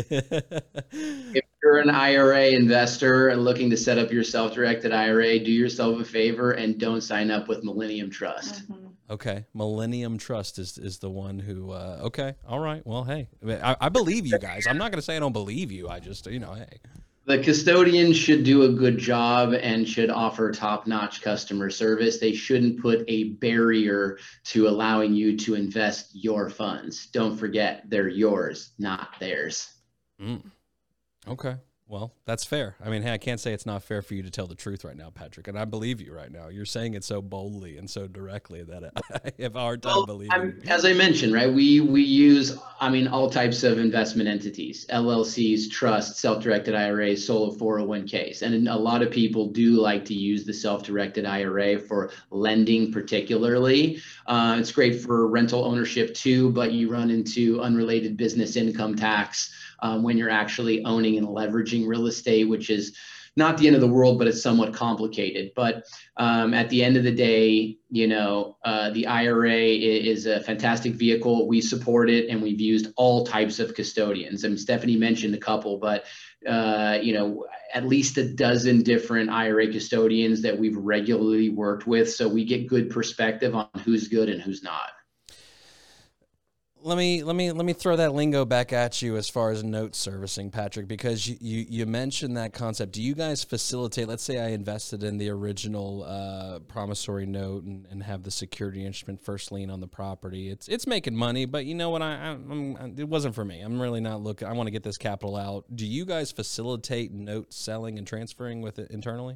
If you're an I R A investor and looking to set up your self-directed I R A, do yourself a favor and don't sign up with Millennium Trust. Mm-hmm. Okay, Millennium Trust is is the one who. Uh, okay, all right. Well, hey, I, I believe you guys. I'm not going to say I don't believe you. I just, you know, hey. The custodian should do a good job and should offer top-notch customer service. They shouldn't put a barrier to allowing you to invest your funds. Don't forget, they're yours, not theirs. Mm. Okay. Well, that's fair. I mean, hey, I can't say it's not fair for you to tell the truth right now, Patrick, and I believe you right now. You're saying it so boldly and so directly that I have a hard time Well, believing. I'm, as I mentioned, right, we we use, I mean, all types of investment entities, L L Cs, trusts, self-directed I R As, solo four oh one Ks, and a lot of people do like to use the self-directed I R A for lending, particularly. Uh, it's great for rental ownership too, but you run into unrelated business income tax Um, when you're actually owning and leveraging real estate, which is not the end of the world, but it's somewhat complicated. But um, at the end of the day, you know, uh, the I R A is a fantastic vehicle. We support it, and we've used all types of custodians. I mean, Stephanie mentioned a couple, but uh, you know, at least a dozen different I R A custodians that we've regularly worked with. So we get good perspective on who's good and who's not. Let me let me let me throw that lingo back at you as far as note servicing, Patrick, because you, you, you mentioned that concept. Do you guys facilitate? Let's say I invested in the original uh, promissory note and, and have the security instrument first lien on the property. It's it's making money, but you know what? I, I I'm, it wasn't for me. I'm really not looking. I want to get this capital out. Do you guys facilitate note selling and transferring with it internally?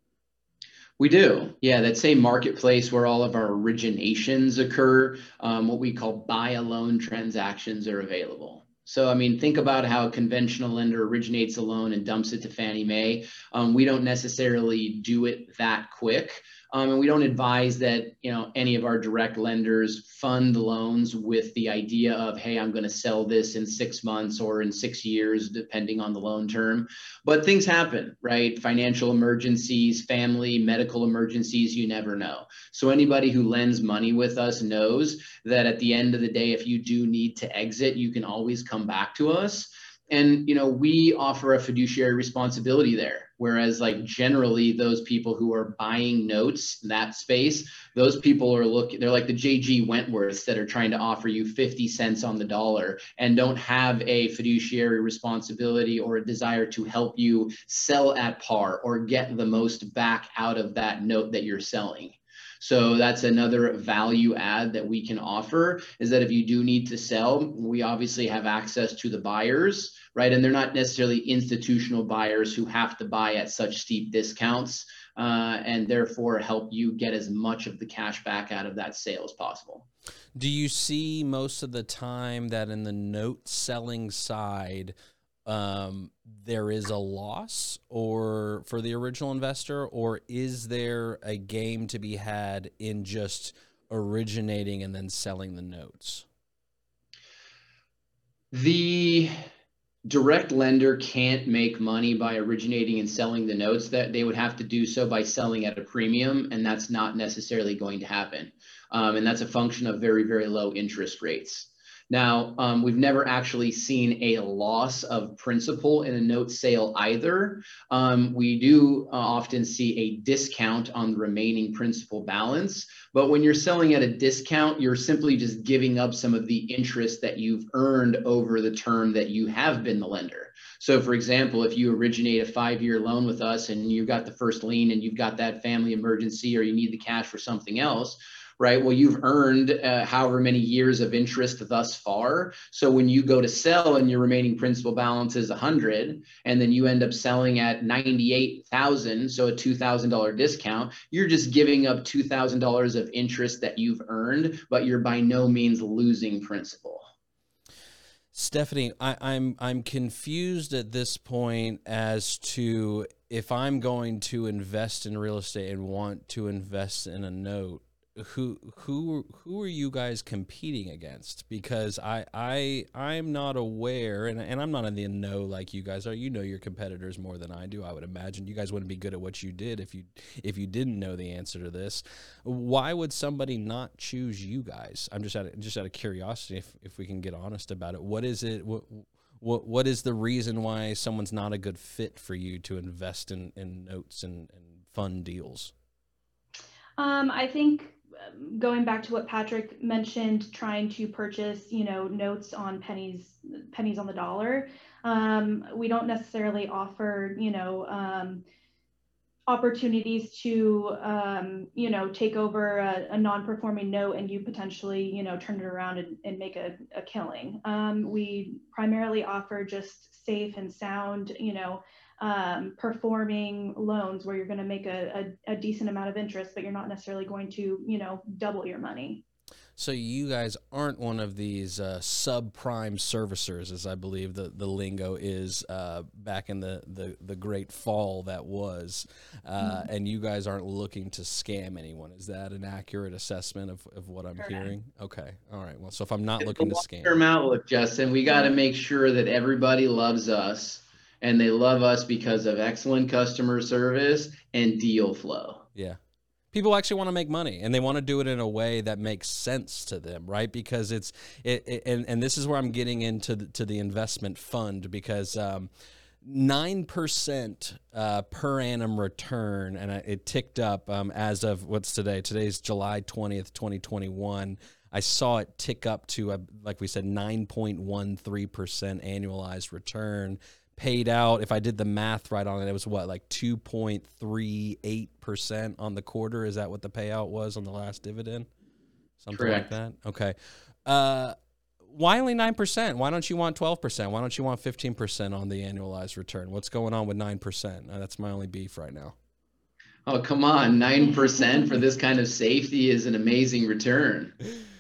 We do. Yeah, that same marketplace where all of our originations occur, um, what we call buy a loan transactions are available. So, I mean, think about how a conventional lender originates a loan and dumps it to Fannie Mae. Um, we don't necessarily do it that quick. Um, and we don't advise that, you know, any of our direct lenders fund loans with the idea of, hey, I'm going to sell this in six months or in six years, depending on the loan term. But things happen, right? Financial emergencies, family, medical emergencies, you never know. So anybody who lends money with us knows that at the end of the day, if you do need to exit, you can always come back to us. And, you know, we offer a fiduciary responsibility there. Whereas like generally those people who are buying notes in that space, those people are looking, they're like the J G Wentworths that are trying to offer you fifty cents on the dollar and don't have a fiduciary responsibility or a desire to help you sell at par or get the most back out of that note that you're selling. So that's another value add that we can offer, is that if you do need to sell, we obviously have access to the buyers, right? And they're not necessarily institutional buyers who have to buy at such steep discounts, uh, and therefore help you get as much of the cash back out of that sale as possible. Do you see most of the time that in the note selling side, um, there is a loss or for the original investor, or is there a game to be had in just originating and then selling the notes? The direct lender can't make money by originating and selling the notes. That they would have to do so by selling at a premium, and that's not necessarily going to happen. Um, and that's a function of very, very low interest rates. Now, um, we've never actually seen a loss of principal in a note sale either. Um, we do uh, often see a discount on the remaining principal balance, but when you're selling at a discount, you're simply just giving up some of the interest that you've earned over the term that you have been the lender. So for example, if you originate a five-year loan with us and you've got the first lien and you've got that family emergency or you need the cash for something else, right? Well, you've earned uh, however many years of interest thus far. So when you go to sell and your remaining principal balance is one hundred, and then you end up selling at ninety-eight thousand, so a two thousand dollars discount, you're just giving up two thousand dollars of interest that you've earned, but you're by no means losing principal. Stephanie, I, I'm I'm confused at this point as to if I'm going to invest in real estate and want to invest in a note, who who who are you guys competing against? Because I I I'm not aware, and and I'm not in the know like you guys are. You know your competitors more than I do. I would imagine you guys wouldn't be good at what you did if you if you didn't know the answer to this. Why would somebody not choose you guys? I'm just out of, just out of curiosity. If if we can get honest about it, what is it? What what what is the reason why someone's not a good fit for you to invest in in notes and, and fund deals? Um, I think going back to what Patrick mentioned, trying to purchase, you know, notes on pennies, pennies on the dollar. Um, we don't necessarily offer, you know, um, opportunities to, um, you know, take over a, a non-performing note and you potentially, you know, turn it around and, and make a, a killing. Um, we primarily offer just safe and sound, you know, um, performing loans where you're going to make a, a, a decent amount of interest, but you're not necessarily going to, you know, double your money. So you guys aren't one of these uh, subprime servicers, as I believe the, the lingo is uh, back in the, the, the great fall that was, uh, mm-hmm. and you guys aren't looking to scam anyone. Is that an accurate assessment of, of what I'm Correct. hearing? Okay. All right. Well, so if I'm not looking to scam. Long-term outlook, Justin, we got to make sure that everybody loves us, and they love us because of excellent customer service and deal flow. Yeah. People actually want to make money, and they want to do it in a way that makes sense to them, right? Because it's it, it and and this is where I'm getting into the, to the investment fund, because um, nine percent uh, per annum return, and it ticked up um, as of what's today? Today's July twentieth, twenty twenty-one. I saw it tick up to, uh, like we said, nine point one three percent annualized return. Paid out, if I did the math right on it, it was what, like two point three eight percent on the quarter? Is that what the payout was on the last dividend? Something Correct. like that? Okay. Uh, why only nine percent? Why don't you want twelve percent? Why don't you want fifteen percent on the annualized return? What's going on with nine percent? Uh, that's my only beef right now. Oh, come on. nine percent for this kind of safety is an amazing return.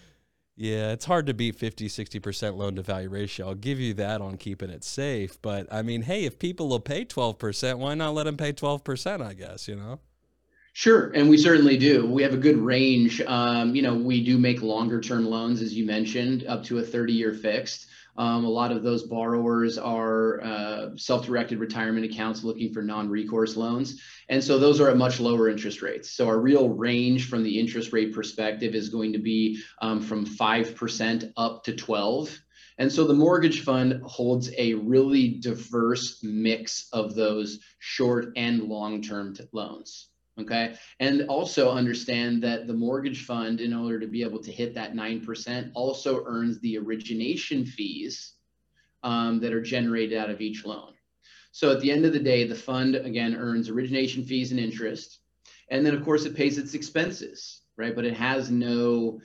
Yeah, it's hard to beat fifty, sixty percent loan to value ratio. I'll give you that on keeping it safe. But, I mean, hey, if people will pay twelve percent, why not let them pay twelve percent, I guess, you know? Sure, and we certainly do. We have a good range. Um, you know, we do make longer term loans, as you mentioned, up to a thirty-year fixed. Um, a lot of those borrowers are uh, self-directed retirement accounts looking for non-recourse loans. And so those are at much lower interest rates. So our real range from the interest rate perspective is going to be um, from five percent up to twelve. And so the mortgage fund holds a really diverse mix of those short and long-term t- loans. Okay. And also understand that the mortgage fund, in order to be able to hit that nine percent, also earns the origination fees um, that are generated out of each loan. So at the end of the day, the fund, again, earns origination fees and interest. And then, of course, it pays its expenses, right? But it has no,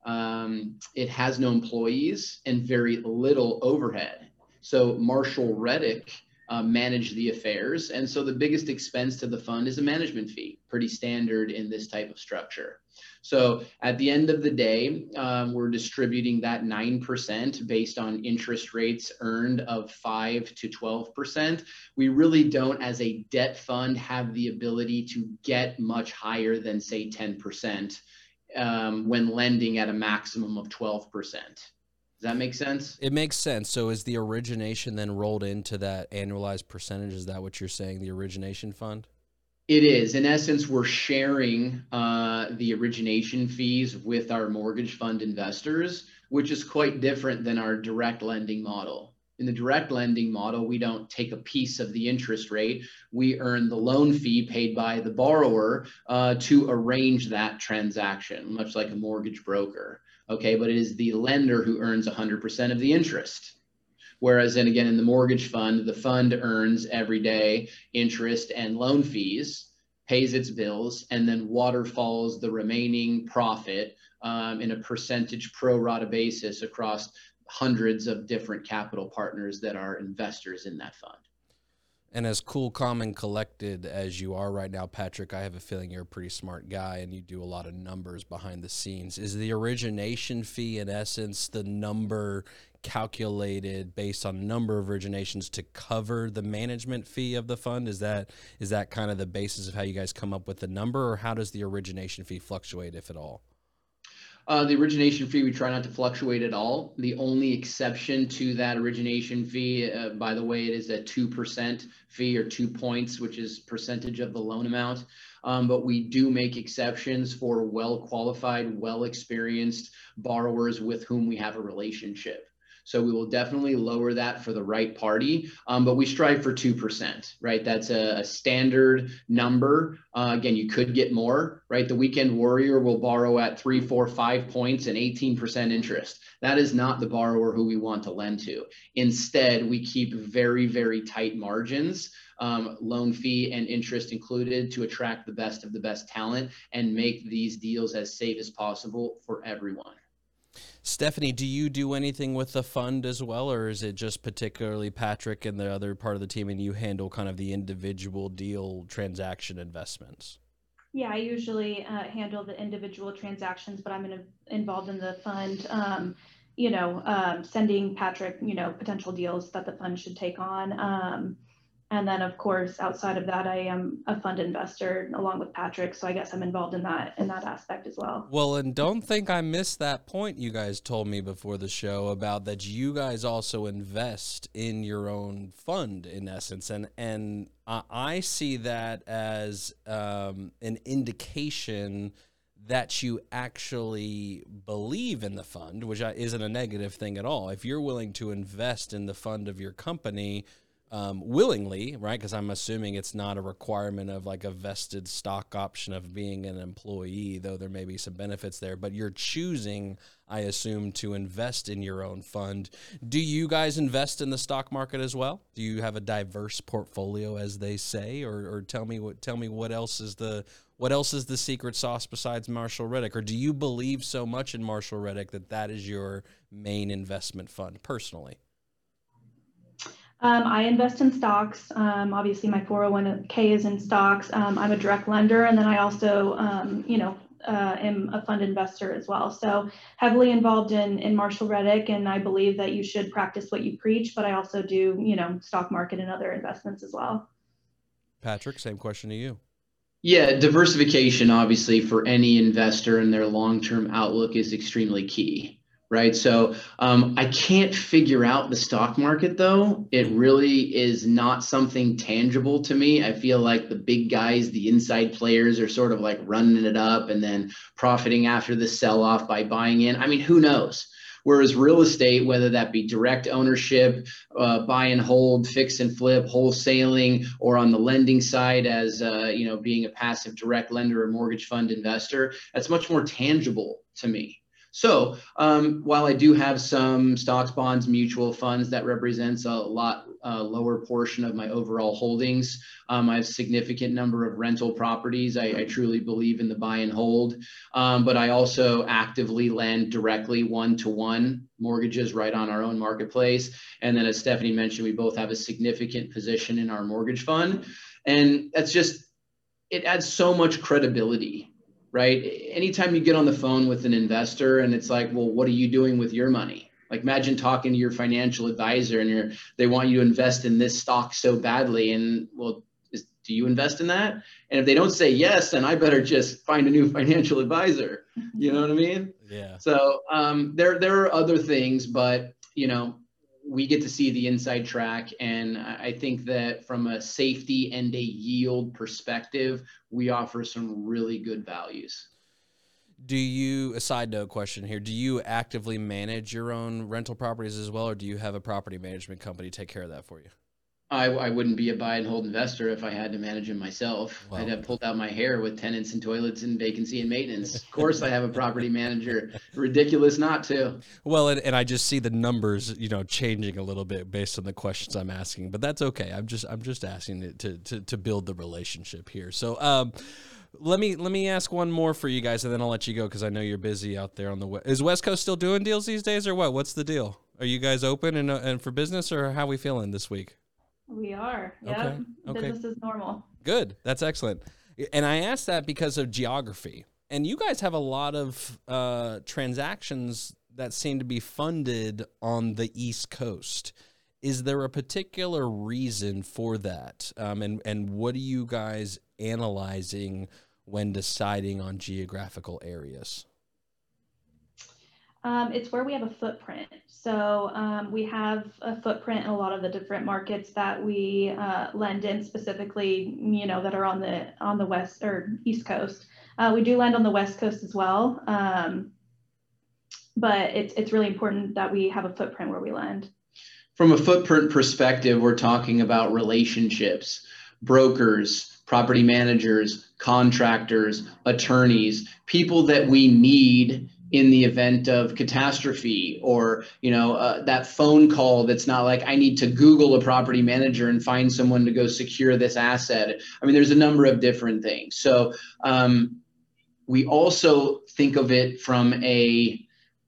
um, it has no employees and very little overhead. So Marshall Reddick Uh, manage the affairs. And so the biggest expense to the fund is a management fee, pretty standard in this type of structure. So at the end of the day, um, we're distributing that nine percent based on interest rates earned of five to twelve percent. We really don't, as a debt fund, have the ability to get much higher than, say, ten percent um, when lending at a maximum of twelve percent. Does that make sense? It makes sense. So is the origination then rolled into that annualized percentage? Is that what you're saying, the origination fund? It is. In essence, we're sharing uh, the origination fees with our mortgage fund investors, which is quite different than our direct lending model. In the direct lending model, we don't take a piece of the interest rate. We earn the loan fee paid by the borrower uh, to arrange that transaction, much like a mortgage broker. Okay, but it is the lender who earns one hundred percent of the interest. Whereas then again, in the mortgage fund, the fund earns every day interest and loan fees. pays its bills, and then waterfalls the remaining profit um, in a percentage pro rata basis across hundreds of different capital partners that are investors in that fund. And as cool, calm, and collected as you are right now, Patrick, I have a feeling you're a pretty smart guy and you do a lot of numbers behind the scenes. Is the origination fee, in essence, the number calculated based on number of originations to cover the management fee of the fund? Is that is that kind of the basis of how you guys come up with the number, or how does the origination fee fluctuate, if at all? Uh, the origination fee, we try not to fluctuate at all. The only exception to that origination fee, uh, by the way, it is a two percent fee, or two points, which is percentage of the loan amount. Um, but we do make exceptions for well-qualified, well-experienced borrowers with whom we have a relationship. So we will definitely lower that for the right party, um, but we strive for two percent, right? That's a, a standard number. Uh, again, you could get more, right? The weekend warrior will borrow at three, four, five points and eighteen percent interest. That is not the borrower who we want to lend to. Instead, we keep very, very tight margins, um, loan fee and interest included, to attract the best of the best talent and make these deals as safe as possible for everyone. Stephanie, do you do anything with the fund as well, or is it just particularly Patrick and the other part of the team, and you handle kind of the individual deal transaction investments? Yeah, I usually uh, handle the individual transactions, but I'm in a, involved in the fund, um, you know, um, sending Patrick, you know, potential deals that the fund should take on. Um, And then, of course, outside of that, I am a fund investor along with Patrick. So I guess I'm involved in that in that aspect as well. Well, and don't think I missed that point you guys told me before the show about that you guys also invest in your own fund, in essence. And and I see that as um, an indication that you actually believe in the fund, which isn't a negative thing at all. If you're willing to invest in the fund of your company, Um, willingly, right? Because I'm assuming it's not a requirement of like a vested stock option of being an employee, though there may be some benefits there, but you're choosing, I assume, to invest in your own fund. Do you guys invest in the stock market as well? Do you have a diverse portfolio, as they say, or, or tell me what, tell me what else is the, what else is the secret sauce besides Marshall Reddick? Or do you believe so much in Marshall Reddick that that is your main investment fund personally? Um, I invest in stocks. Um, obviously, my four oh one k is in stocks. Um, I'm a direct lender, and then I also, um, you know, uh, am a fund investor as well. So heavily involved in in Marshall Reddick, and I believe that you should practice what you preach. But I also do, you know, stock market and other investments as well. Patrick, same question to you. Yeah, diversification, obviously, for any investor and their long-term outlook is extremely key. Right. So um, I can't figure out the stock market, though. It really is not something tangible to me. I feel like the big guys, the inside players, are sort of like running it up and then profiting after the sell-off by buying in. I mean, who knows? Whereas real estate, whether that be direct ownership, uh, buy and hold, fix and flip, wholesaling, or on the lending side as, uh, you know, being a passive direct lender or mortgage fund investor, that's much more tangible to me. So um, while I do have some stocks, bonds, mutual funds, that represents a lot uh, lower portion of my overall holdings. Um, I have a significant number of rental properties. I, I truly believe in the buy and hold, um, but I also actively lend directly one-to-one mortgages right on our own marketplace. And then, as Stephanie mentioned, we both have a significant position in our mortgage fund. And that's just, it adds so much credibility. Right? Anytime you get on the phone with an investor and it's like, well, what are you doing with your money? Like, imagine talking to your financial advisor and you're, they want you to invest in this stock so badly. And well, is, do you invest in that? And if they don't say yes, then I better just find a new financial advisor. You know what I mean? Yeah. So um, there, there are other things, but you know, we get to see the inside track. And I think that from a safety and a yield perspective, we offer some really good values. Do you, a side note question here, do you actively manage your own rental properties as well, or do you have a property management company take care of that for you? I, I wouldn't be a buy and hold investor if I had to manage them myself. Wow. I'd have pulled out my hair with tenants and toilets and vacancy and maintenance. Of course, I have a property manager. Ridiculous not to. Well, and, and I just see the numbers, you know, changing a little bit based on the questions I'm asking, but that's okay. I'm just I'm just asking it to to to build the relationship here. So, um, let me let me ask one more for you guys, and then I'll let you go because I know you're busy out there on the west. Is West Coast still doing deals these days, or what? What's the deal? Are you guys open and uh, and for business, or how are we feeling this week? We are. Yep. Okay. Okay. Business is normal. Good. That's excellent. And I asked that because of geography. And you guys have a lot of uh, transactions that seem to be funded on the East Coast. Is there a particular reason for that? Um, and, and what are you guys analyzing when deciding on geographical areas? Um, it's where we have a footprint. So um, we have a footprint in a lot of the different markets that we uh, lend in, specifically, you know, that are on the on the west or east coast. Uh, we do lend on the west coast as well, um, but it's it's really important that we have a footprint where we lend. From a footprint perspective, we're talking about relationships, brokers, property managers, contractors, attorneys, people that we need in the event of catastrophe, or, you know, uh, that phone call that's not like, I need to Google a property manager and find someone to go secure this asset. I mean, there's a number of different things. So um, we also think of it from a,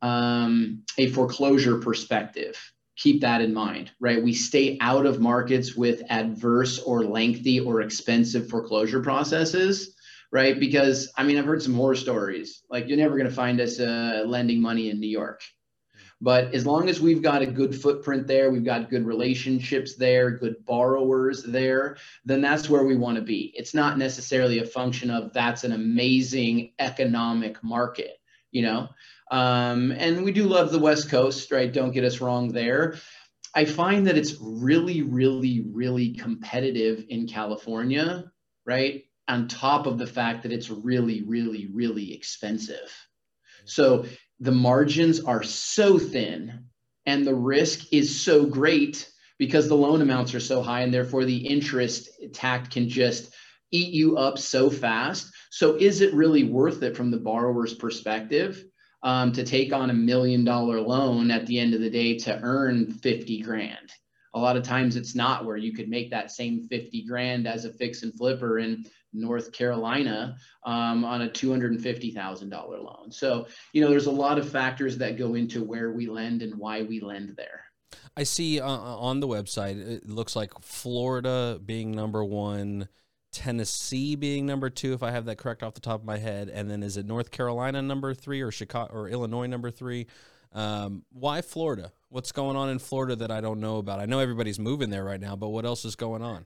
um, a foreclosure perspective. Keep that in mind, right? We stay out of markets with adverse or lengthy or expensive foreclosure processes. Right? Because, I mean, I've heard some horror stories. Like, you're never going to find us uh, lending money in New York. But as long as we've got a good footprint there, we've got good relationships there, good borrowers there, then that's where we want to be. It's not necessarily a function of that's an amazing economic market, you know? Um, and we do love the West Coast, right? Don't get us wrong there. I find that it's really, really, really competitive in California, right? On top of the fact that it's really, really, really expensive. So the margins are so thin and the risk is so great because the loan amounts are so high, and therefore the interest tact can just eat you up so fast. So is it really worth it from the borrower's perspective um, to take on a million dollar loan at the end of the day to earn fifty grand? A lot of times it's not, where you could make that same fifty grand as a fix and flipper in North Carolina um, on a two hundred fifty thousand dollars loan. So, you know, there's a lot of factors that go into where we lend and why we lend there. I see uh, on the website, it looks like Florida being number one, Tennessee being number two, if I have that correct off the top of my head. And then is it North Carolina number three, or Chicago or Illinois number three? Um, why Florida? What's going on in Florida that I don't know about? I know everybody's moving there right now, but what else is going on?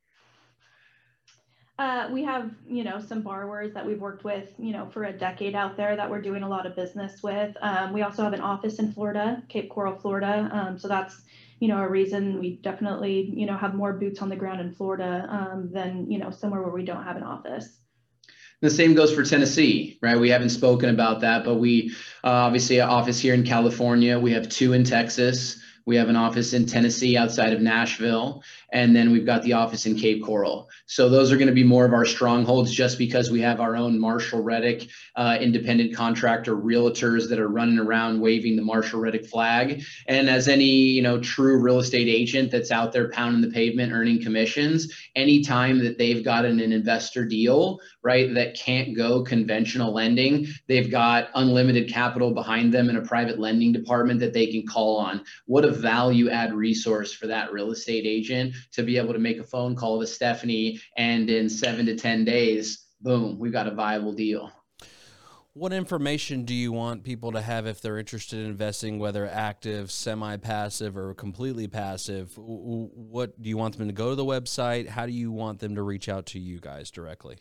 Uh, we have, you know, some borrowers that we've worked with, you know, for a decade out there that we're doing a lot of business with. Um, we also have an office in Florida, Cape Coral, Florida. Um, so that's, you know, a reason we definitely, you know, have more boots on the ground in Florida um, than, you know, somewhere where we don't have an office. The same goes for Tennessee, right? We haven't spoken about that, but we uh, obviously an office here in California. We have two in Texas. We have an office in Tennessee outside of Nashville, and then we've got the office in Cape Coral. So those are going to be more of our strongholds, just because we have our own Marshall Reddick uh, independent contractor realtors that are running around waving the Marshall Reddick flag. And as any, you know, true real estate agent that's out there pounding the pavement, earning commissions, anytime that they've got an, an investor deal, right, that can't go conventional lending, they've got unlimited capital behind them in a private lending department that they can call on. What a value add resource for that real estate agent to be able to make a phone call to Stephanie, and in seven to ten days, boom, we've got a viable deal. What information do you want people to have if they're interested in investing, whether active, semi-passive, or completely passive? What do you want them to go to the website? How do you want them to reach out to you guys directly?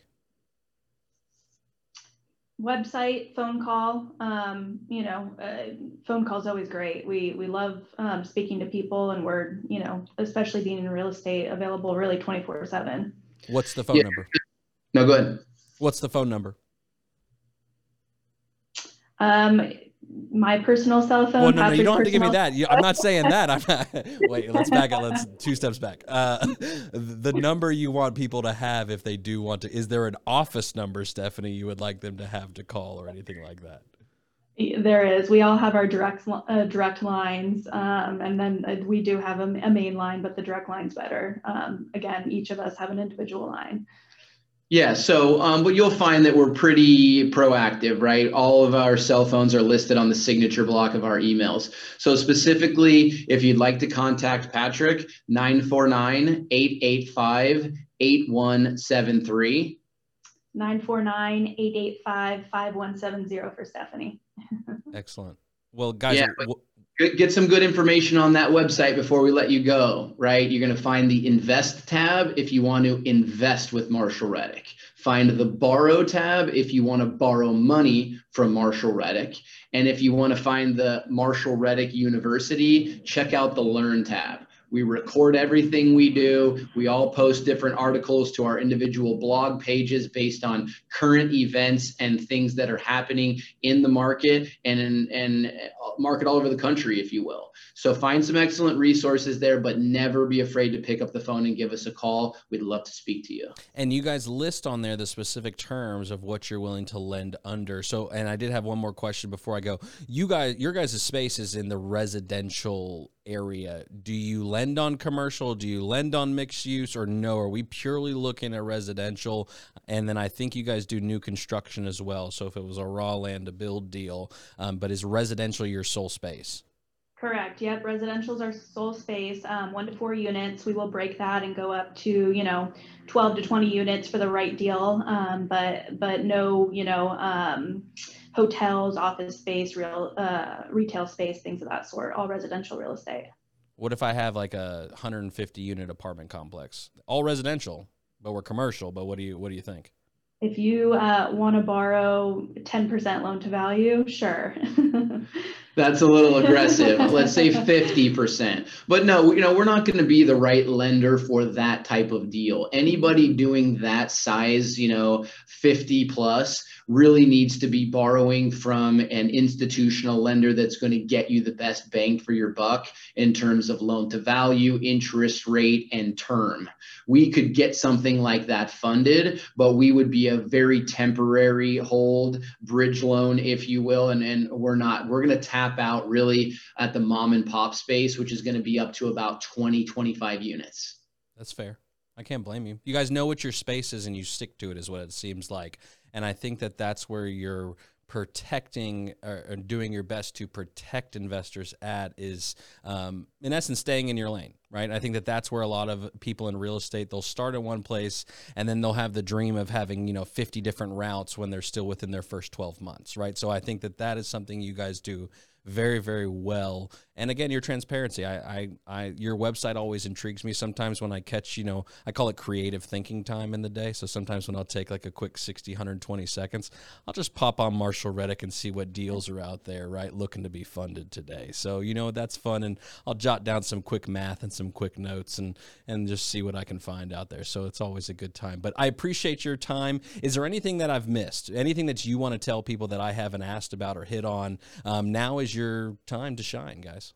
Website, phone call. Um, you know, uh, phone call is always great. We we love um, speaking to people, and we're, you know, especially being in real estate, available really twenty-four seven. What's the phone yeah. number? No, go ahead. What's the phone number? Um, My personal cell phone. Well, no, no, you Patrick's don't have to give me personal- that. You, I'm not saying that. I'm not. Wait, let's back it. Let's two steps back. Uh, the number you want people to have if they do want to. Is there an office number, Stephanie, you would like them to have to call or anything like that? There is. We all have our direct uh, direct lines, um, and then uh, we do have a, a main line, but the direct line's better. Um, again, each of us have an individual line. Yeah, so um, but you'll find that we're pretty proactive, right? All of our cell phones are listed on the signature block of our emails. So specifically, if you'd like to contact Patrick, nine four nine, eight eight five, eight one seven three. nine four nine, eight eight five, five one seven zero for Stephanie. Excellent. Well, guys, yeah, get, get some good information on that website before we let you go, right? You're going to find the Invest tab if you want to invest with Marshall Reddick. Find the Borrow tab if you want to borrow money from Marshall Reddick. And if you want to find the Marshall Reddick University, check out the Learn tab. We record everything we do. We all post different articles to our individual blog pages based on current events and things that are happening in the market and in and market all over the country, if you will. So find some excellent resources there, but never be afraid to pick up the phone and give us a call. We'd love to speak to you. And you guys list on there the specific terms of what you're willing to lend under. So, and I did have one more question before I go. You guys, your guys' space is in the residential area. Do you lend on commercial? Do you lend on mixed use, or no? Are we purely looking at residential? And then I think you guys do new construction as well. So if it was a raw land to build deal, um, but is residential your sole space? Correct. Yep. Residential's our sole space, um, one to four units. We will break that and go up to, you know, twelve to twenty units for the right deal. Um, but, but no, you know, um, hotels, office space, real, uh, retail space, things of that sort, all residential real estate. What if I have like a one hundred fifty unit apartment complex, all residential, but we're commercial, but what do you, what do you think? If you uh, want to borrow ten percent loan to value, sure. That's a little aggressive. Let's say fifty percent. But no, you know, we're not going to be the right lender for that type of deal. Anybody doing that size, you know, fifty plus, really needs to be borrowing from an institutional lender that's going to get you the best bang for your buck in terms of loan to value, interest rate, and term. We could get something like that funded, but we would be a very temporary hold, bridge loan, if you will, and, and we're not. We're going to tap out really at the mom and pop space, which is going to be up to about twenty, twenty-five units. That's fair. I can't blame you. You guys know what your space is and you stick to it, is what it seems like. And I think that that's where you're protecting or, or doing your best to protect investors at is, um, in essence, staying in your lane, right? I think that that's where a lot of people in real estate, they'll start in one place and then they'll have the dream of having, you know, fifty different routes when they're still within their first twelve months, right? So I think that that is something you guys do very, very well. And again, your transparency, I, I, I, your website always intrigues me sometimes when I catch, you know, I call it creative thinking time in the day. So sometimes when I'll take like a quick sixty, one hundred twenty seconds, I'll just pop on Marshall Reddick and see what deals are out there, right? Looking to be funded today. So, you know, that's fun. And I'll jot down some quick math and some quick notes and, and just see what I can find out there. So it's always a good time, but I appreciate your time. Is there anything that I've missed? Anything that you want to tell people that I haven't asked about or hit on? Um, now is your time to shine, guys.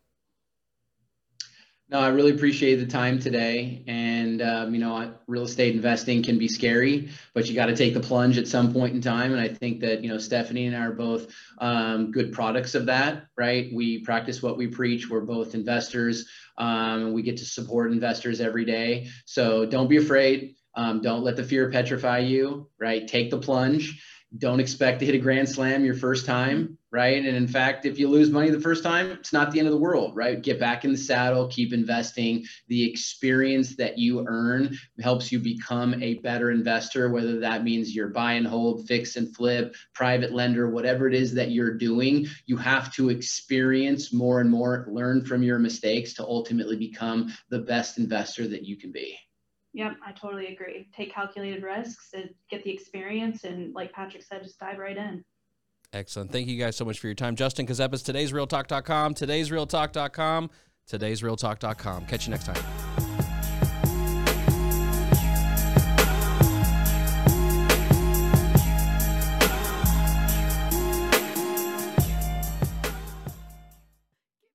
No, I really appreciate the time today. And, um, you know, real estate investing can be scary, but you got to take the plunge at some point in time. And I think that, you know, Stephanie and I are both um, good products of that, right? We practice what we preach. We're both investors. Um, we get to support investors every day. So don't be afraid. Um, don't let the fear petrify you, right? Take the plunge. Don't expect to hit a grand slam your first time, right? And in fact, if you lose money the first time, it's not the end of the world, right? Get back in the saddle, keep investing. The experience that you earn helps you become a better investor, whether that means you're buy and hold, fix and flip, private lender, whatever it is that you're doing. You have to experience more and more, learn from your mistakes to ultimately become the best investor that you can be. Yep, I totally agree. Take calculated risks and get the experience. And like Patrick said, just dive right in. Excellent. Thank you guys so much for your time. Justin Kazepas, today's real talk dot com, today's real talk dot com, today's real talk dot com. Catch you next time.